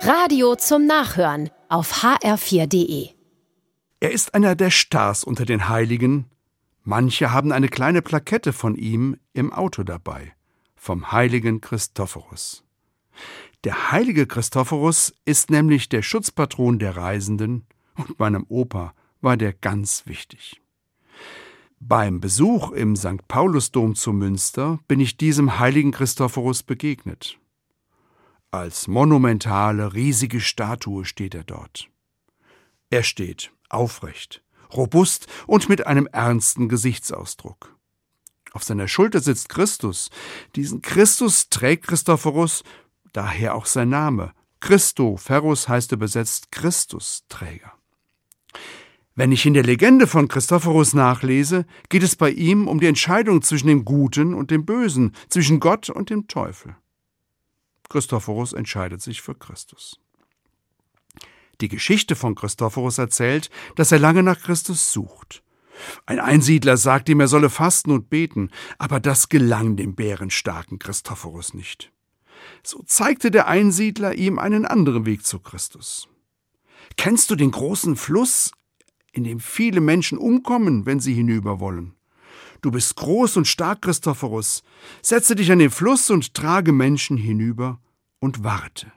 Radio zum Nachhören auf hr4.de. Er ist einer der Stars unter den Heiligen. Manche haben eine kleine Plakette von ihm im Auto dabei, vom heiligen Christophorus. Der heilige Christophorus ist nämlich der Schutzpatron der Reisenden und meinem Opa war der ganz wichtig. Beim Besuch im St. Paulusdom zu Münster bin ich diesem heiligen Christophorus begegnet. Als monumentale, riesige Statue steht er dort. Er steht aufrecht, robust und mit einem ernsten Gesichtsausdruck. Auf seiner Schulter sitzt Christus. Diesen Christus trägt Christophorus, daher auch sein Name. Christophorus heißt übersetzt Christusträger. Wenn ich in der Legende von Christophorus nachlese, geht es bei ihm um die Entscheidung zwischen dem Guten und dem Bösen, zwischen Gott und dem Teufel. Christophorus entscheidet sich für Christus. Die Geschichte von Christophorus erzählt, dass er lange nach Christus sucht. Ein Einsiedler sagt ihm, er solle fasten und beten, aber das gelang dem bärenstarken Christophorus nicht. So zeigte der Einsiedler ihm einen anderen Weg zu Christus. Kennst du den großen Fluss, in dem viele Menschen umkommen, wenn sie hinüber wollen? Du bist groß und stark, Christophorus. Setze dich an den Fluss und trage Menschen hinüber und warte.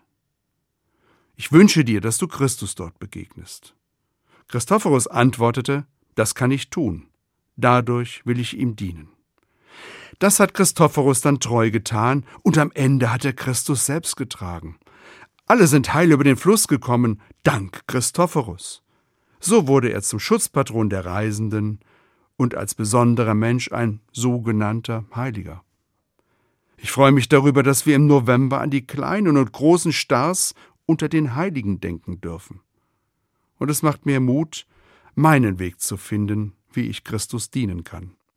Ich wünsche dir, dass du Christus dort begegnest. Christophorus antwortete, das kann ich tun. Dadurch will ich ihm dienen. Das hat Christophorus dann treu getan und am Ende hat er Christus selbst getragen. Alle sind heil über den Fluss gekommen, dank Christophorus. So wurde er zum Schutzpatron der Reisenden und als besonderer Mensch ein sogenannter Heiliger. Ich freue mich darüber, dass wir im November an die kleinen und großen Stars unter den Heiligen denken dürfen. Und es macht mir Mut, meinen Weg zu finden, wie ich Christus dienen kann.